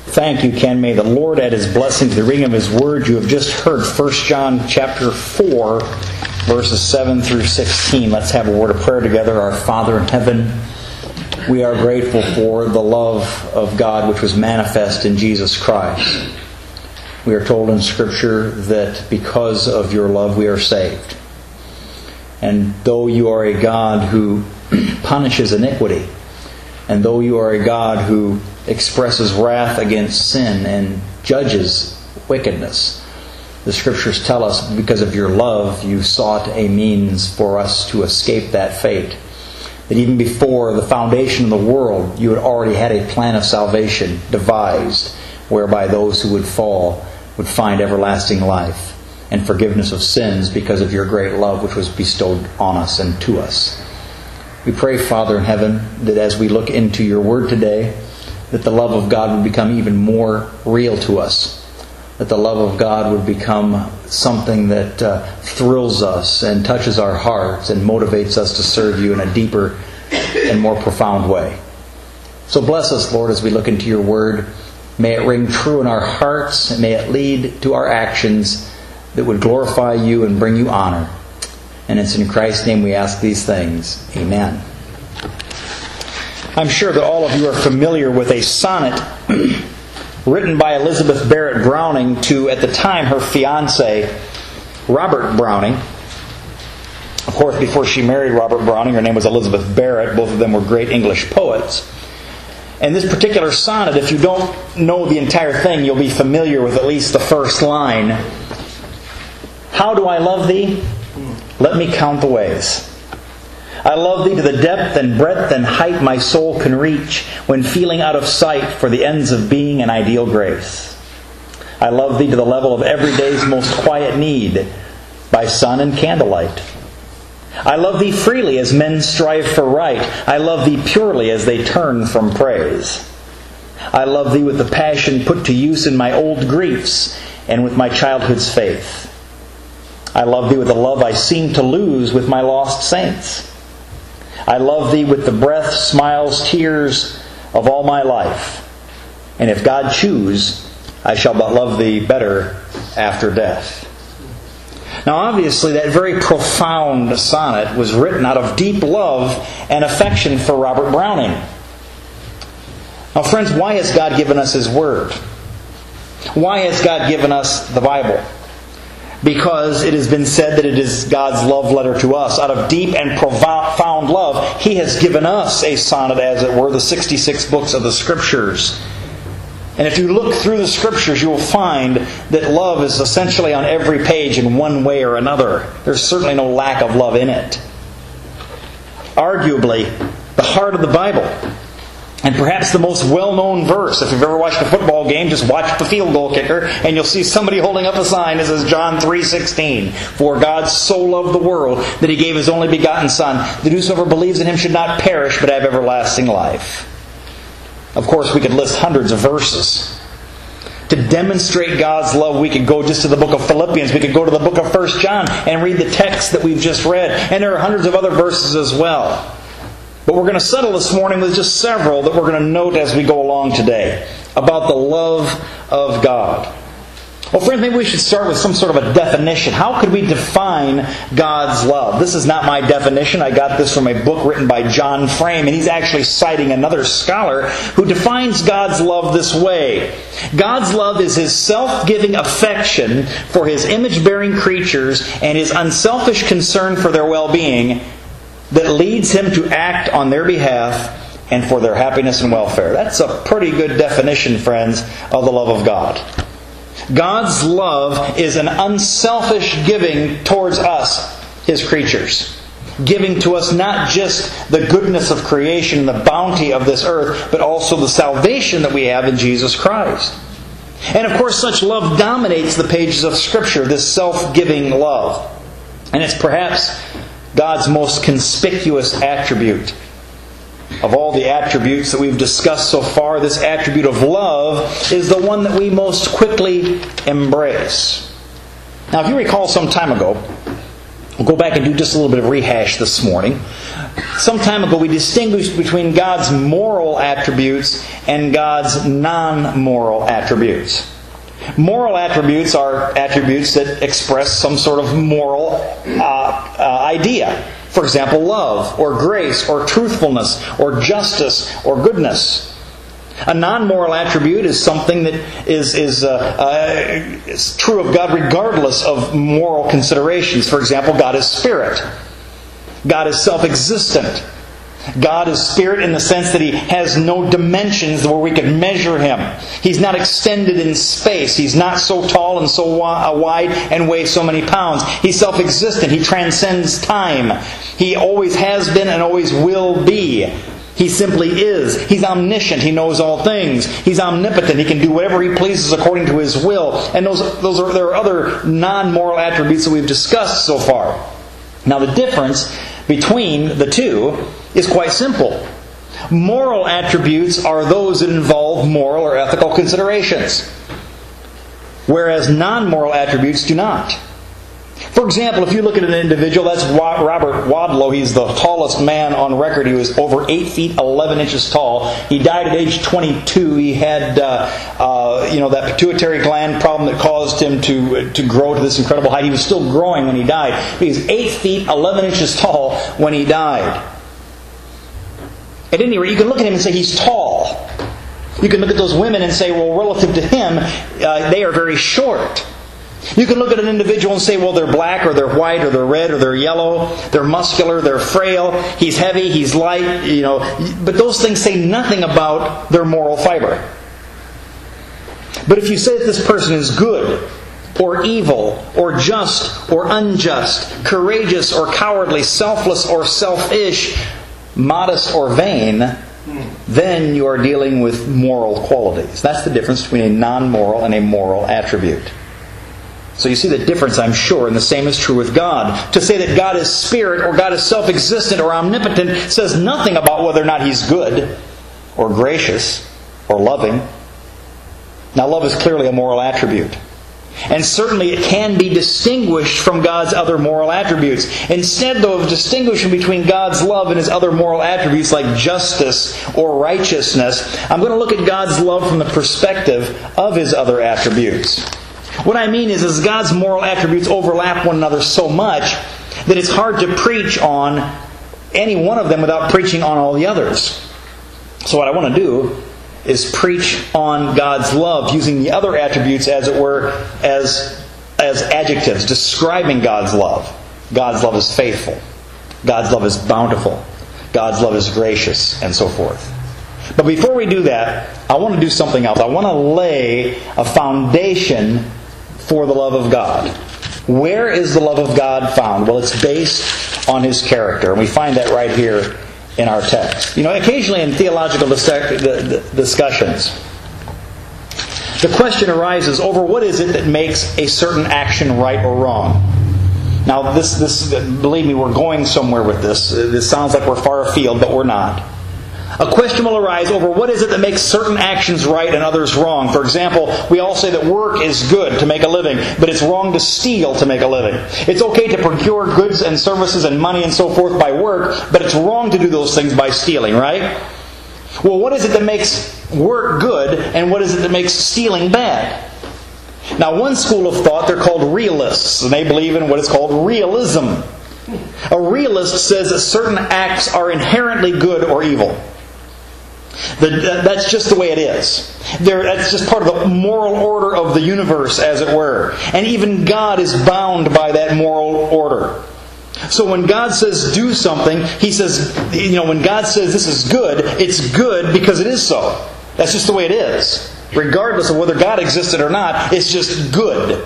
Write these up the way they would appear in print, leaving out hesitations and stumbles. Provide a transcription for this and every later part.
Thank you, Ken. May the Lord add His blessing to the reading of His Word. You have just heard 1 John chapter 4, verses 7 through 16. Let's have a word of prayer together. Our Father in heaven, we are grateful for the love of God which was manifest in Jesus Christ. We are told in Scripture that because of your love we are saved. And though you are a God who punishes iniquity, and though you are a God who expresses wrath against sin and judges wickedness, the Scriptures tell us because of your love you sought a means for us to escape that fate. That even before the foundation of the world, you had already had a plan of salvation devised, whereby those who would fall would find everlasting life and forgiveness of sins because of your great love which was bestowed on us and to us. We pray, Father in heaven, that as we look into your Word today, that the love of God would become even more real to us. That the love of God would become something that thrills us and touches our hearts and motivates us to serve you in a deeper and more profound way. So bless us, Lord, as we look into your Word. May it ring true in our hearts, and may it lead to our actions that would glorify you and bring you honor. And it's in Christ's name we ask these things. Amen. I'm sure that all of you are familiar with a sonnet written by Elizabeth Barrett Browning to, at the time, her fiancé, Robert Browning. Of course, before she married Robert Browning, her name was Elizabeth Barrett. Both of them were great English poets. And this particular sonnet, if you don't know the entire thing, you'll be familiar with at least the first line. How do I love thee? Let me count the ways. I love thee to the depth and breadth and height my soul can reach, when feeling out of sight for the ends of being and ideal grace. I love thee to the level of every day's most quiet need, by sun and candlelight. I love thee freely as men strive for right. I love thee purely as they turn from praise. I love thee with the passion put to use in my old griefs and with my childhood's faith. I love thee with the love I seem to lose with my lost saints. I love thee with the breath, smiles, tears of all my life. And if God choose, I shall but love thee better after death. Now obviously that very profound sonnet was written out of deep love and affection for Robert Browning. Now friends, why has God given us His Word? Why has God given us the Bible? Because it has been said that it is God's love letter to us. Out of deep and profound love, He has given us a sonnet, as it were, the 66 books of the Scriptures. And if you look through the Scriptures, you will find that love is essentially on every page in one way or another. There's certainly no lack of love in it. Arguably, the heart of the Bible, and perhaps the most well-known verse. If you've ever watched a football game, just watch the field goal kicker, and you'll see somebody holding up a sign that says John 3:16. For God so loved the world that He gave His only begotten Son, that whosoever believes in Him should not perish but have everlasting life. Of course, we could list hundreds of verses. To demonstrate God's love, we could go just to the book of Philippians. We could go to the book of 1 John and read the text that we've just read. And there are hundreds of other verses as well. But we're going to settle this morning with just several that we're going to note as we go along today about the love of God. Well, friends, maybe we should start with some sort of a definition. How could we define God's love? This is not my definition. I got this from a book written by John Frame, and he's actually citing another scholar who defines God's love this way. God's love is His self-giving affection for His image-bearing creatures and His unselfish concern for their well-being that leads Him to act on their behalf and for their happiness and welfare. That's a pretty good definition, friends, of the love of God. God's love is an unselfish giving towards us, His creatures. Giving to us not just the goodness of creation, the bounty of this earth, but also the salvation that we have in Jesus Christ. And of course, such love dominates the pages of Scripture, this self-giving love. And it's perhaps God's most conspicuous attribute. Of all the attributes that we've discussed so far, this attribute of love is the one that we most quickly embrace. Now, if you recall some time ago, We'll go back and do just a little bit of rehash this morning. Some time ago we distinguished between God's moral attributes and God's non-moral attributes. Moral attributes are attributes that express some sort of moral idea. For example, love, or grace, or truthfulness, or justice, or goodness. A non-moral attribute is something that is true of God regardless of moral considerations. For example, God is spirit. God is self-existent. God is spirit in the sense that He has no dimensions where we could measure Him. He's not extended in space. He's not so tall and so wide and weighs so many pounds. He's self-existent. He transcends time. He always has been and always will be. He simply is. He's omniscient. He knows all things. He's omnipotent. He can do whatever He pleases according to His will. And there are other non-moral attributes that we've discussed so far. Now the difference between the two is quite simple. Moral attributes are those that involve moral or ethical considerations, whereas non-moral attributes do not. For example, if you look at an individual, that's Robert Wadlow. He's the tallest man on record. He was over 8 feet 11 inches tall. He died at age 22. He had that pituitary gland problem that caused him to grow to this incredible height. He was still growing when he died. He was 8 feet 11 inches tall when he died. At any rate, you can look at him and say he's tall. You can look at those women and say, well, relative to him, they are very short. You can look at an individual and say, well, they're black, or they're white, or they're red, or they're yellow, they're muscular, they're frail, he's heavy, he's light, but those things say nothing about their moral fiber. But if you say that this person is good, or evil, or just, or unjust, courageous, or cowardly, selfless, or selfish, modest, or vain, then you are dealing with moral qualities. That's the difference between a non-moral and a moral attribute. So you see the difference, I'm sure, and the same is true with God. To say that God is spirit, or God is self-existent, or omnipotent, says nothing about whether or not He's good, or gracious, or loving. Now, love is clearly a moral attribute. And certainly it can be distinguished from God's other moral attributes. Instead, though, of distinguishing between God's love and His other moral attributes like justice or righteousness, I'm going to look at God's love from the perspective of His other attributes. What I mean is God's moral attributes overlap one another so much that it's hard to preach on any one of them without preaching on all the others. So what I want to do is preach on God's love using the other attributes, as it were, as adjectives describing God's love. God's love is faithful. God's love is bountiful. God's love is gracious, and so forth. But before we do that, I want to do something else. I want to lay a foundation for the love of God. Where is the love of God found? Well, it's based on His character. And we find that right here in our text. Occasionally in theological discussions, the question arises over what is it that makes a certain action right or wrong. Now, this believe me, we're going somewhere with this. This sounds like we're far afield, but we're not. A question will arise over what is it that makes certain actions right and others wrong. For example, we all say that work is good to make a living, but it's wrong to steal to make a living. It's okay to procure goods and services and money and so forth by work, but it's wrong to do those things by stealing, right? Well, what is it that makes work good, and what is it that makes stealing bad? Now, one school of thought, they're called realists, and they believe in what is called realism. A realist says that certain acts are inherently good or evil. That's just the way it is. That's just part of the moral order of the universe, as it were. And even God is bound by that moral order. So when God says do something, He says, when God says this is good, it's good because it is so. That's just the way it is. Regardless of whether God existed or not, it's just good.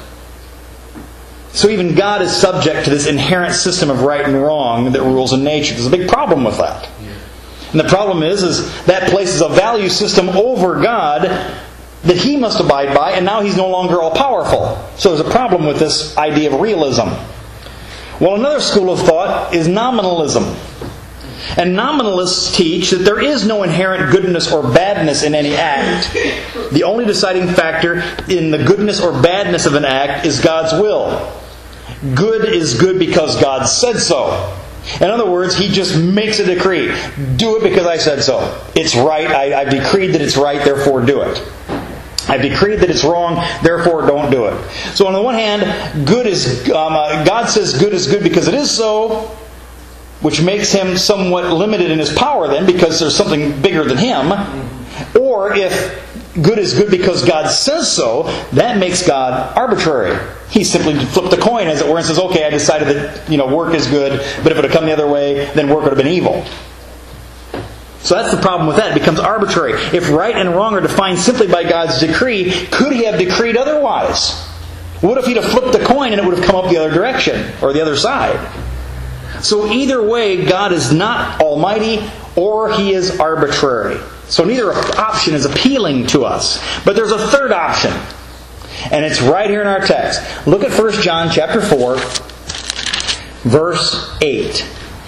So even God is subject to this inherent system of right and wrong that rules in nature. There's a big problem with that. And the problem is that places a value system over God that He must abide by, and now He's no longer all-powerful. So there's a problem with this idea of realism. Well, another school of thought is nominalism. And nominalists teach that there is no inherent goodness or badness in any act. The only deciding factor in the goodness or badness of an act is God's will. Good is good because God said so. In other words, He just makes a decree. Do it because I said so. It's right. I've decreed that it's right, therefore do it. I've decreed that it's wrong, therefore don't do it. So on the one hand, God says good is good because it is so, which makes Him somewhat limited in His power then, because there's something bigger than Him. Or if good is good because God says so, that makes God arbitrary. He simply flipped the coin, as it were, and says, okay, I decided that work is good, but if it had come the other way, then work would have been evil. So that's the problem with that. It becomes arbitrary. If right and wrong are defined simply by God's decree, could He have decreed otherwise? What if He'd have flipped the coin and it would have come up the other direction, or the other side? So either way, God is not almighty, or He is arbitrary. So neither option is appealing to us. But there's a third option. And it's right here in our text. Look at 1 John chapter 4, verse 8.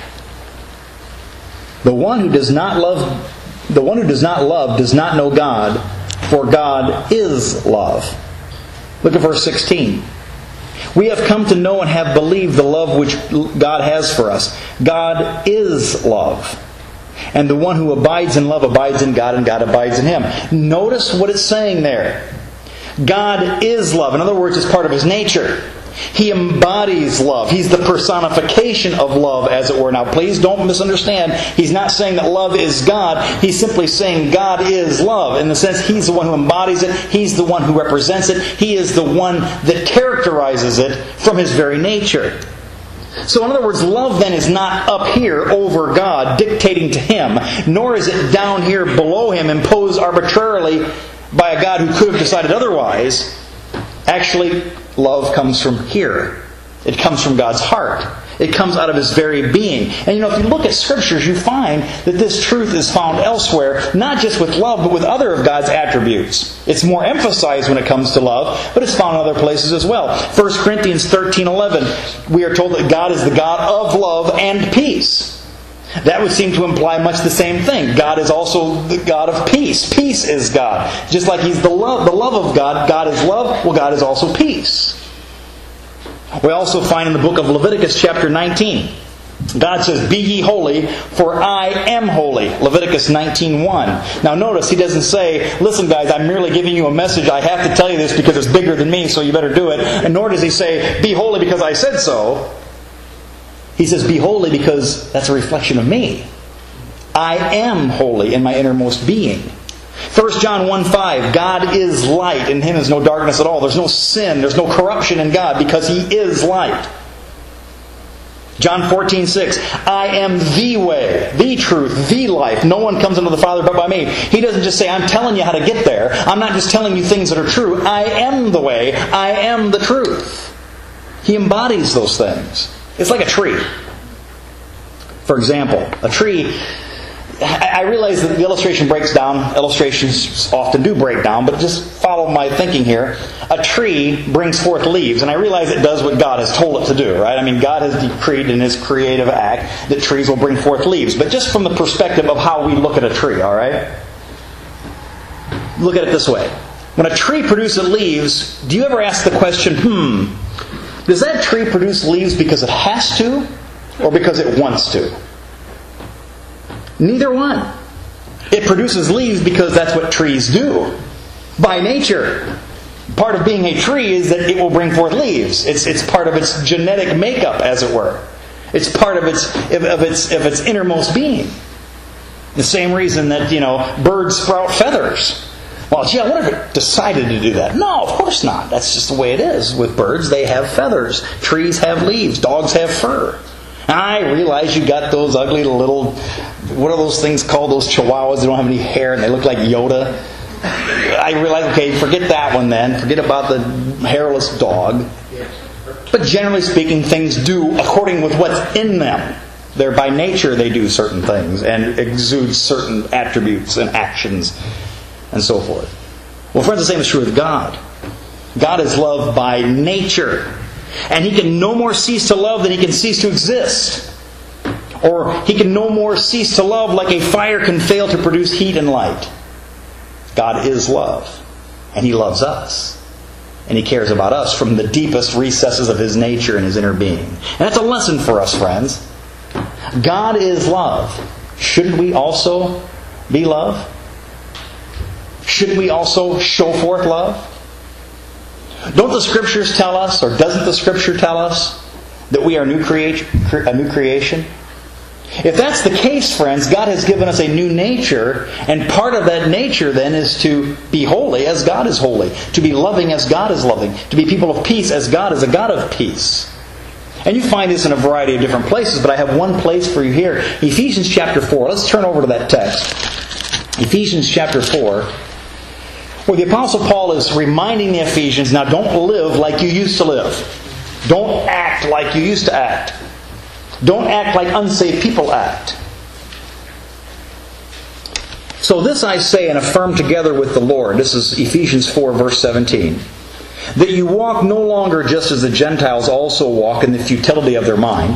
The one who does not love does not know God, for God is love. Look at verse 16. We have come to know and have believed the love which God has for us. God is love. And the one who abides in love abides in God, and God abides in him. Notice what it's saying there. God is love. In other words, it's part of His nature. He embodies love. He's the personification of love, as it were. Now, please don't misunderstand. He's not saying that love is God. He's simply saying God is love. In the sense, He's the one who embodies it. He's the one who represents it. He is the one that characterizes it from His very nature. So in other words, love then is not up here over God, dictating to Him, nor is it down here below Him, imposed arbitrarily by a God who could have decided otherwise. Actually, love comes from here. It comes from God's heart. It comes out of His very being. And if you look at Scriptures, you find that this truth is found elsewhere, not just with love, but with other of God's attributes. It's more emphasized when it comes to love, but it's found in other places as well. 1 Corinthians 13:11, we are told that God is the God of love and peace. That would seem to imply much the same thing. God is also the God of peace. Peace is God. Just like He's the love of God. God is love. Well, God is also peace. We also find in the book of Leviticus chapter 19, God says, "Be ye holy, for I am holy." Leviticus 19:1. Now notice, He doesn't say, "Listen guys, I'm merely giving you a message. I have to tell you this because it's bigger than me, so you better do it." And nor does He say, "Be holy because I said so." He says, "Be holy because that's a reflection of me. I am holy in my innermost being." 1 John 1:5, God is light, in Him is no darkness at all. There's no sin, there's no corruption in God because He is light. John 14:6, I am the way, the truth, the life. No one comes unto the Father but by me. He doesn't just say, I'm telling you how to get there. I'm not just telling you things that are true. I am the way. I am the truth. He embodies those things. It's like a tree. For example, a tree, I realize that the illustration breaks down. Illustrations often do break down, but just follow my thinking here. A tree brings forth leaves, and I realize it does what God has told it to do, right? I mean, God has decreed in His creative act that trees will bring forth leaves. But just from the perspective of how we look at a tree, all right? Look at it this way. When a tree produces leaves, do you ever ask the question, does that tree produce leaves because it has to, or because it wants to? Neither one. It produces leaves because that's what trees do. By nature. Part of being a tree is that it will bring forth leaves. It's part of its genetic makeup, as it were. It's part of its innermost being. The same reason that, birds sprout feathers. Well, gee, I wonder if it decided to do that. No, of course not. That's just the way it is. With birds, they have feathers. Trees have leaves. Dogs have fur. I realize you got those ugly little, what are those things called? Those chihuahuas. They don't have any hair and they look like Yoda. I realize, okay, forget that one then. Forget about the hairless dog. But generally speaking, things do according with what's in them. They're by nature they do certain things and exude certain attributes and actions and so forth. Well, friends, the same is true with God. God is love by nature. And He can no more cease to love than He can cease to exist. Or He can no more cease to love like a fire can fail to produce heat and light. God is love. And He loves us. And He cares about us from the deepest recesses of His nature and His inner being. And that's a lesson for us, friends. God is love. Shouldn't we also be love? Shouldn't we also show forth love? Don't the Scriptures tell us, or doesn't the Scripture tell us, that we are a new creation? If that's the case, friends, God has given us a new nature, and part of that nature then is to be holy as God is holy, to be loving as God is loving, to be people of peace as God is a God of peace. And you find this in a variety of different places, but I have one place for you here. Ephesians chapter 4. Let's turn over to that text. Ephesians chapter 4, where the Apostle Paul is reminding the Ephesians, now don't live like you used to live. Don't act like you used to act. Don't act like unsaved people act. So this I say and affirm together with the Lord. This is Ephesians 4 verse 17. That you walk no longer just as the Gentiles also walk in the futility of their mind,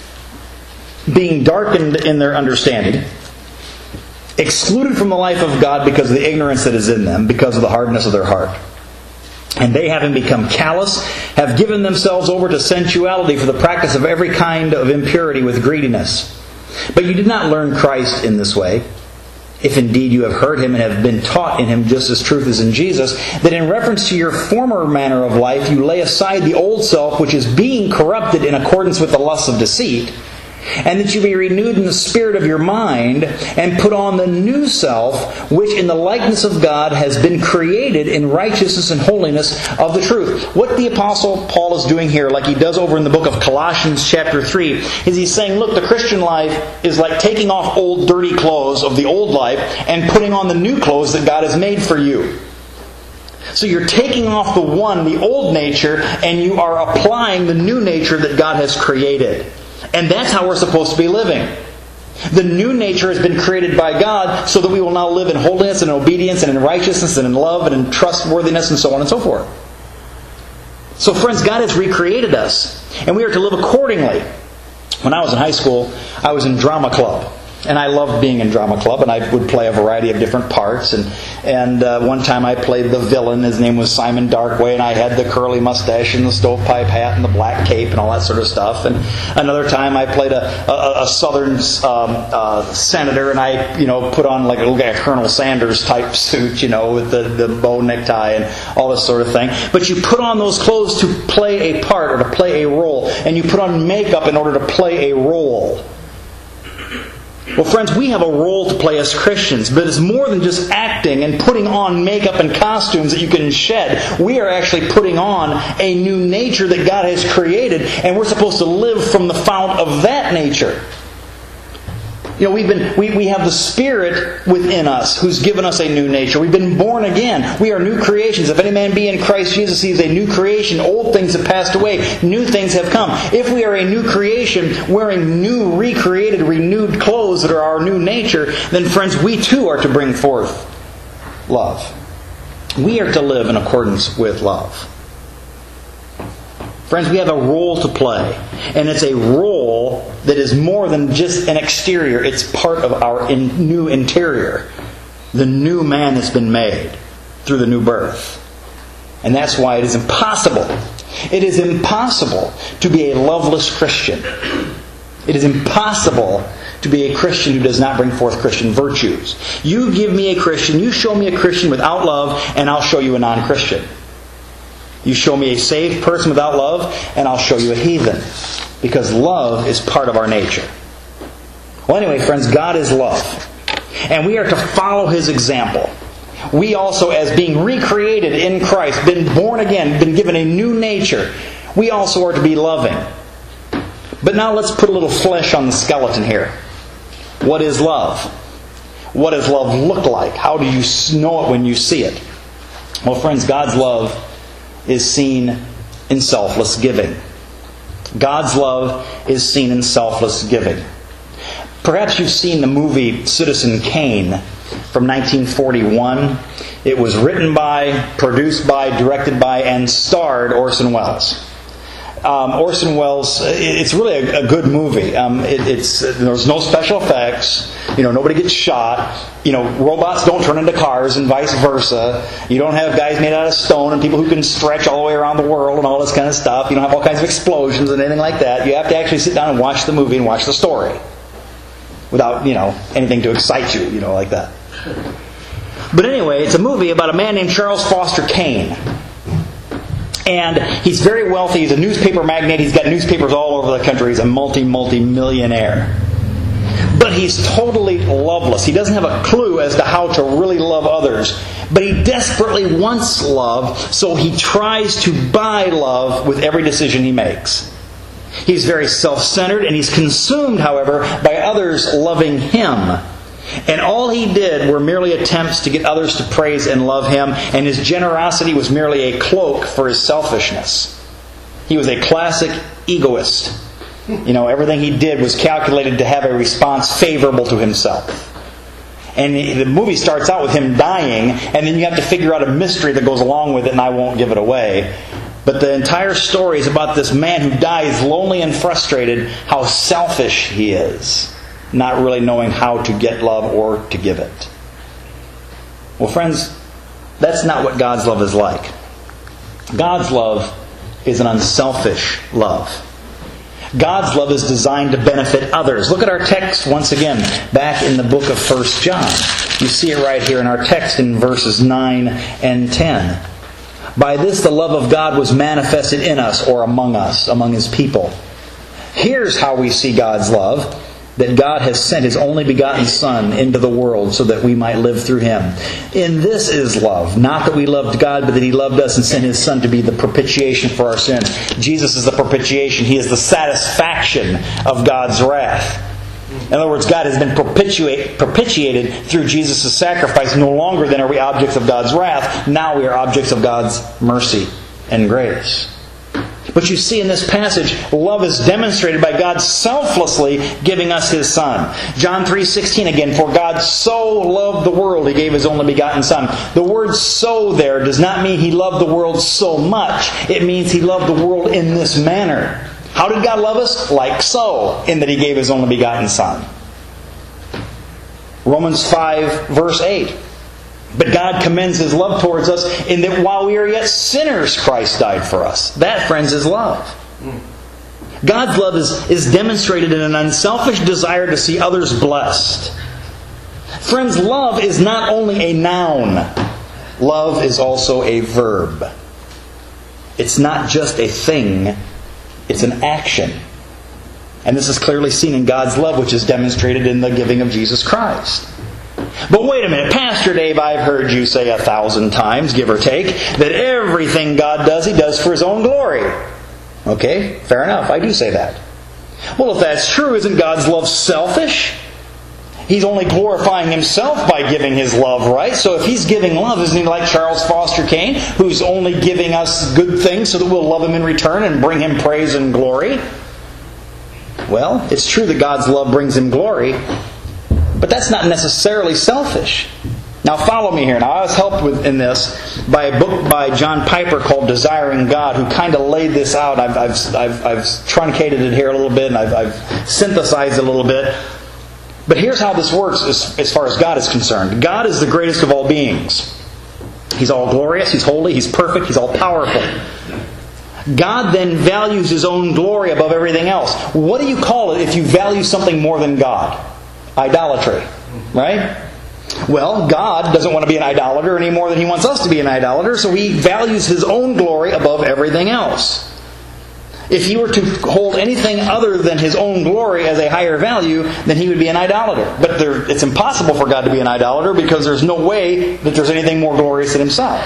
being darkened in their understanding, excluded from the life of God because of the ignorance that is in them, because of the hardness of their heart. And they, having become callous, have given themselves over to sensuality for the practice of every kind of impurity with greediness. But you did not learn Christ in this way, if indeed you have heard Him and have been taught in Him just as truth is in Jesus, that in reference to your former manner of life you lay aside the old self which is being corrupted in accordance with the lusts of deceit, and that you be renewed in the spirit of your mind, and put on the new self, which in the likeness of God has been created in righteousness and holiness of the truth. What the Apostle Paul is doing here, like he does over in the book of Colossians chapter 3, is he's saying, look, the Christian life is like taking off old dirty clothes of the old life and putting on the new clothes that God has made for you. So you're taking off the old nature, and you are applying the new nature that God has created. And that's how we're supposed to be living. The new nature has been created by God so that we will now live in holiness and in obedience and in righteousness and in love and in trustworthiness and so on and so forth. So friends, God has recreated us, and we are to live accordingly. When I was in high school, I was in drama club. And I loved being in drama club, and I would play a variety of different parts. And one time I played the villain. His name was Simon Darkway, and I had the curly mustache and the stovepipe hat and the black cape and all that sort of stuff. And another time I played a Southern senator, and I put on like a Colonel Sanders type suit, with the bow necktie and all this sort of thing. But you put on those clothes to play a part or to play a role, and you put on makeup in order to play a role. Well, friends, we have a role to play as Christians, but it's more than just acting and putting on makeup and costumes that you can shed. We are actually putting on a new nature that God has created, and we're supposed to live from the fount of that nature. We have the Spirit within us who's given us a new nature. We've been born again. We are new creations. If any man be in Christ Jesus, he is a new creation. Old things have passed away. New things have come. If we are a new creation, wearing new, recreated, renewed clothes that are our new nature, then friends, we too are to bring forth love. We are to live in accordance with love. Friends, we have a role to play. And it's a role that is more than just an exterior. It's part of our new interior. The new man that's been made through the new birth. And that's why it is impossible. It is impossible to be a loveless Christian. It is impossible to be a Christian who does not bring forth Christian virtues. You give me a Christian, you show me a Christian without love, and I'll show you a non-Christian. You show me a saved person without love, and I'll show you a heathen. Because love is part of our nature. Well, anyway, friends, God is love. And we are to follow His example. We also, as being recreated in Christ, been born again, been given a new nature, we also are to be loving. But now let's put a little flesh on the skeleton here. What is love? What does love look like? How do you know it when you see it? Well, friends, God's love is seen in selfless giving. God's love is seen in selfless giving. Perhaps you've seen the movie Citizen Kane from 1941. It was written by, produced by, directed by, and starred Orson Welles. Orson Welles, it's really a good movie. There's no special effects. Nobody gets shot. Robots don't turn into cars and vice versa. You don't have guys made out of stone and people who can stretch all the way around the world and all this kind of stuff. You don't have all kinds of explosions and anything like that. You have to actually sit down and watch the movie and watch the story without, anything to excite you, like that. But anyway, it's a movie about a man named Charles Foster Kane. And he's very wealthy. He's a newspaper magnate. He's got newspapers all over the country. He's a multi-millionaire. But he's totally loveless. He doesn't have a clue as to how to really love others. But he desperately wants love, so he tries to buy love with every decision he makes. He's very self-centered, and he's consumed, however, by others loving him. And all he did were merely attempts to get others to praise and love him, and his generosity was merely a cloak for his selfishness. He was a classic egoist. Everything he did was calculated to have a response favorable to himself. And the movie starts out with him dying, and then you have to figure out a mystery that goes along with it, and I won't give it away. But the entire story is about this man who dies lonely and frustrated, how selfish he is, not really knowing how to get love or to give it. Well, friends, that's not what God's love is like. God's love is an unselfish love. God's love is designed to benefit others. Look at our text once again, back in the book of 1 John. You see it right here in our text in verses 9 and 10. By this the love of God was manifested in us, or among us, among His people. Here's how we see God's love. That God has sent His only begotten Son into the world so that we might live through Him. In this is love. Not that we loved God, but that He loved us and sent His Son to be the propitiation for our sins. Jesus is the propitiation. He is the satisfaction of God's wrath. In other words, God has been propitiated through Jesus' sacrifice. No longer then are we objects of God's wrath. Now we are objects of God's mercy and grace. But you see in this passage, love is demonstrated by God selflessly giving us His Son. John 3:16 again, for God so loved the world, He gave His only begotten Son. The word so there does not mean He loved the world so much. It means He loved the world in this manner. How did God love us? Like so, in that He gave His only begotten Son. Romans 5 verse 8. But God commends His love towards us in that while we are yet sinners, Christ died for us. That, friends, is love. God's love is demonstrated in an unselfish desire to see others blessed. Friends, love is not only a noun. Love is also a verb. It's not just a thing. It's an action. And this is clearly seen in God's love, which is demonstrated in the giving of Jesus Christ. But wait a minute, Pastor Dave, I've heard you say 1,000 times, give or take, that everything God does, He does for His own glory. Okay, fair enough, I do say that. Well, if that's true, isn't God's love selfish? He's only glorifying Himself by giving His love, right? So if He's giving love, isn't He like Charles Foster Kane, who's only giving us good things so that we'll love Him in return and bring Him praise and glory? Well, it's true that God's love brings Him glory, but that's not necessarily selfish. Now follow me here. Now I was helped in this by a book by John Piper called Desiring God, who kind of laid this out. I've truncated it here a little bit, and I've synthesized it a little bit. But here's how this works as far as God is concerned. God is the greatest of all beings. He's all glorious, He's holy, He's perfect, He's all powerful. God then values His own glory above everything else. What do you call it if you value something more than God? Idolatry. Right? Well, God doesn't want to be an idolater any more than He wants us to be an idolater, so He values His own glory above everything else. If He were to hold anything other than His own glory as a higher value, then He would be an idolater. But it's impossible for God to be an idolater because there's no way that there's anything more glorious than Himself.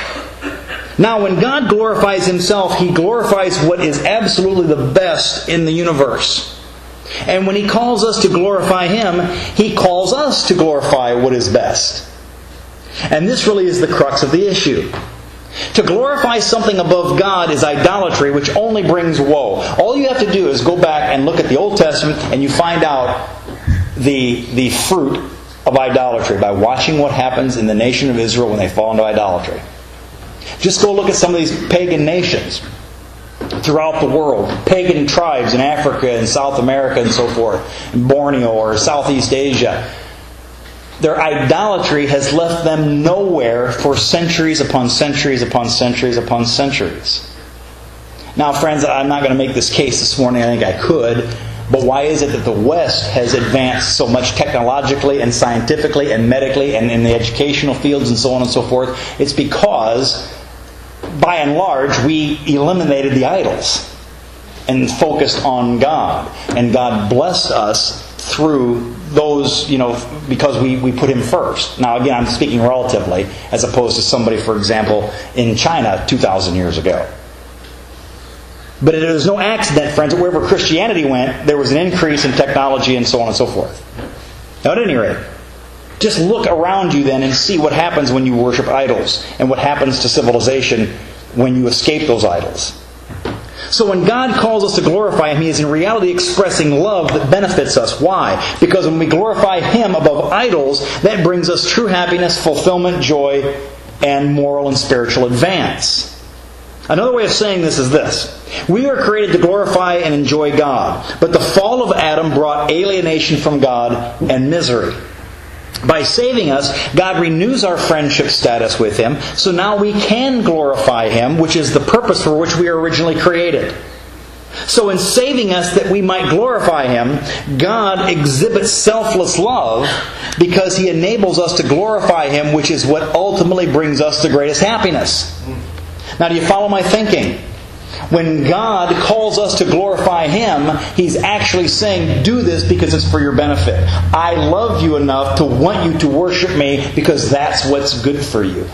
Now, when God glorifies Himself, He glorifies what is absolutely the best in the universe. And when He calls us to glorify Him, He calls us to glorify what is best. And this really is the crux of the issue. To glorify something above God is idolatry, which only brings woe. All you have to do is go back and look at the Old Testament, and you find out the fruit of idolatry by watching what happens in the nation of Israel when they fall into idolatry. Just go look at some of these pagan nations. throughout the world, pagan tribes in Africa and South America and so forth, in Borneo or Southeast Asia. Their idolatry has left them nowhere for centuries upon centuries upon centuries upon centuries. Now, friends, I'm not going to make this case this morning. I think I could. But why is it that the West has advanced so much technologically and scientifically and medically and in the educational fields and so on and so forth? It's because, by and large, we eliminated the idols and focused on God. And God blessed us through those, because we put Him first. Now, again, I'm speaking relatively, as opposed to somebody, for example, in China 2,000 years ago. But it is no accident, friends, that wherever Christianity went, there was an increase in technology and so on and so forth. Now, at any rate, just look around you then and see what happens when you worship idols and what happens to civilization when you escape those idols. So when God calls us to glorify Him, He is in reality expressing love that benefits us. Why? Because when we glorify Him above idols, that brings us true happiness, fulfillment, joy, and moral and spiritual advance. Another way of saying this is this. We are created to glorify and enjoy God, but the fall of Adam brought alienation from God and misery. By saving us, God renews our friendship status with Him, so now we can glorify Him, which is the purpose for which we were originally created. So in saving us that we might glorify Him, God exhibits selfless love because He enables us to glorify Him, which is what ultimately brings us the greatest happiness. Now, do you follow my thinking? When God calls us to glorify Him, He's actually saying, do this because it's for your benefit. I love you enough to want you to worship me because that's what's good for you.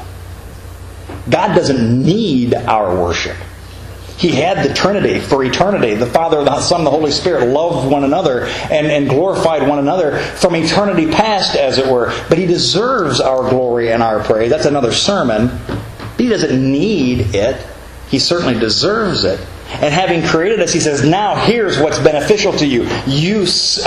God doesn't need our worship. He had the Trinity for eternity. The Father, the Son, and the Holy Spirit loved one another and glorified one another from eternity past, as it were. But He deserves our glory and our praise. That's another sermon. He doesn't need it. He certainly deserves it. And having created us, He says, now here's what's beneficial to you. You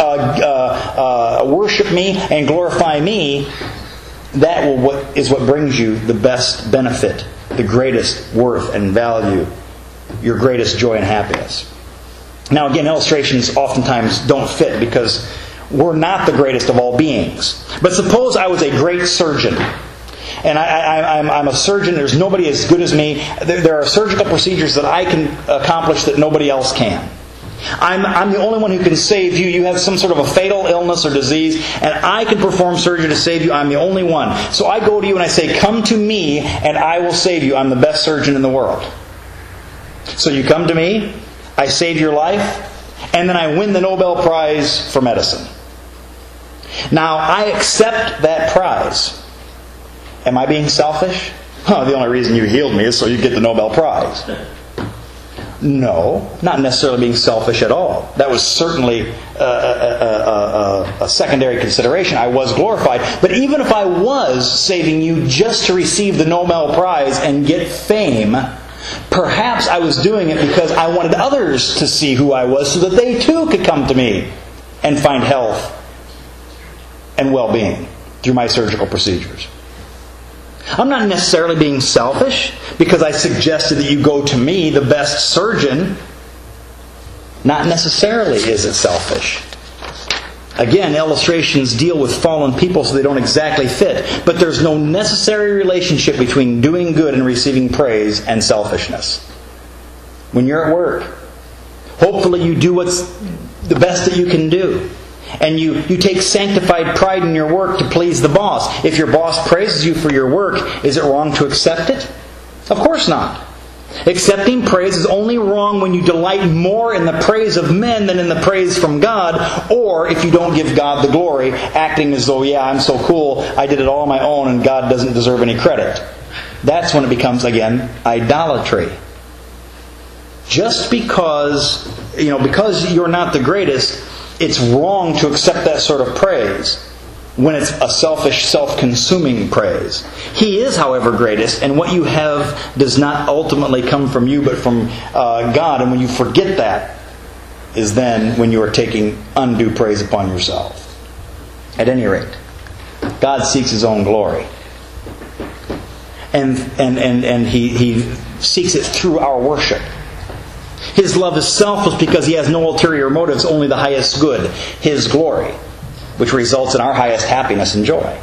worship me and glorify me. That is what brings you the best benefit, the greatest worth and value, your greatest joy and happiness. Now again, illustrations oftentimes don't fit because we're not the greatest of all beings. But suppose I was a great surgeon. And I'm a surgeon. There's nobody as good as me. There are surgical procedures that I can accomplish that nobody else can. I'm the only one who can save you. You have some sort of a fatal illness or disease, and I can perform surgery to save you. I'm the only one. So I go to you and I say, come to me and I will save you. I'm the best surgeon in the world. So you come to me, I save your life, and then I win the Nobel Prize for medicine. Now, I accept that prize. Am I being selfish? The only reason you healed me is so you get the Nobel Prize. No, not necessarily being selfish at all. That was certainly a secondary consideration. I was glorified. But even if I was saving you just to receive the Nobel Prize and get fame, perhaps I was doing it because I wanted others to see who I was so that they too could come to me and find health and well-being through my surgical procedures. I'm not necessarily being selfish because I suggested that you go to me, the best surgeon. Not necessarily is it selfish. Again, illustrations deal with fallen people so they don't exactly fit. But there's no necessary relationship between doing good and receiving praise and selfishness. When you're at work, hopefully you do what's the best that you can do. And you take sanctified pride in your work to please the boss. If your boss praises you for your work, is it wrong to accept it? Of course not. Accepting praise is only wrong when you delight more in the praise of men than in the praise from God, or if you don't give God the glory, acting as though, I'm so cool, I did it all on my own and God doesn't deserve any credit. That's when it becomes, again, idolatry. Just because you're not the greatest, it's wrong to accept that sort of praise when it's a selfish, self-consuming praise. He is, however, greatest, and what you have does not ultimately come from you, but from God. And when you forget that, is then when you are taking undue praise upon yourself. At any rate, God seeks His own glory. And He seeks it through our worship. His love is selfless because He has no ulterior motives, only the highest good, His glory, which results in our highest happiness and joy.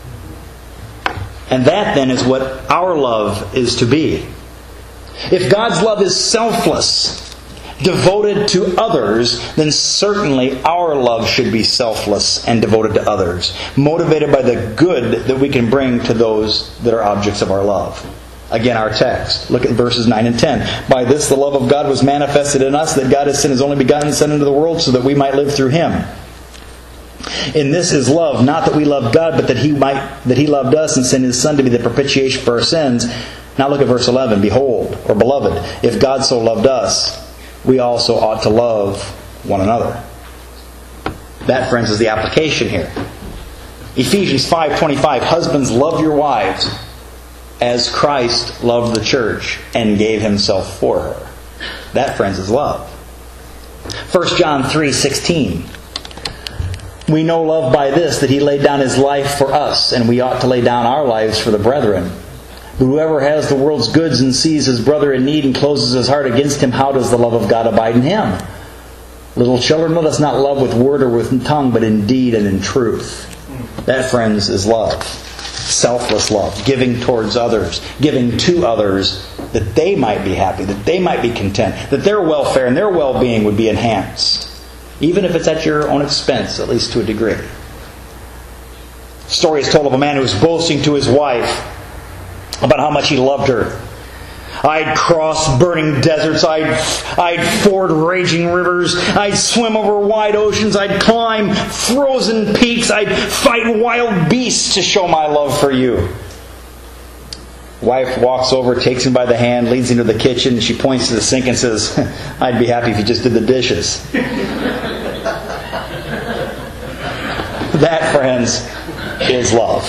And that then is what our love is to be. If God's love is selfless, devoted to others, then certainly our love should be selfless and devoted to others, motivated by the good that we can bring to those that are objects of our love. Again, our text. Look at verses 9 and 10. By this the love of God was manifested in us, that God has sent His only begotten Son into the world so that we might live through Him. In this is love, not that we loved God, but that He loved us and sent His Son to be the propitiation for our sins. Now look at verse 11. Behold, or beloved, if God so loved us, we also ought to love one another. That, friends, is the application here. Ephesians 5:25. Husbands, love your wives as Christ loved the church and gave Himself for her. That, friends, is love. 1 John 3:16. We know love by this, that He laid down His life for us, and we ought to lay down our lives for the brethren. But whoever has the world's goods and sees his brother in need and closes his heart against him, how does the love of God abide in him? Little children, let us not love with word or with tongue, but in deed and in truth. That, friends, is love. Selfless love. Giving towards others. Giving to others that they might be happy, that they might be content, that their welfare and their well-being would be enhanced. Even if it's at your own expense, at least to a degree. A story is told of a man who was boasting to his wife about how much he loved her. I'd cross burning deserts. I'd ford raging rivers. I'd swim over wide oceans. I'd climb frozen peaks. I'd fight wild beasts to show my love for you. Wife walks over, takes him by the hand, leads him to the kitchen, and she points to the sink and says, I'd be happy if you just did the dishes. That, friends, is love.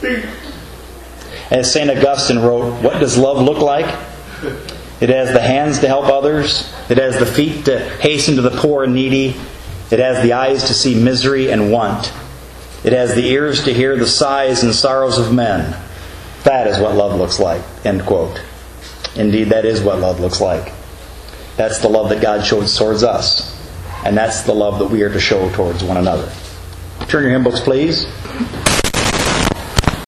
As St. Augustine wrote, what does love look like? It has the hands to help others. It has the feet to hasten to the poor and needy. It has the eyes to see misery and want. It has the ears to hear the sighs and sorrows of men. That is what love looks like. End quote. Indeed, that is what love looks like. That's the love that God shows towards us. And that's the love that we are to show towards one another. Turn your hymn books, please.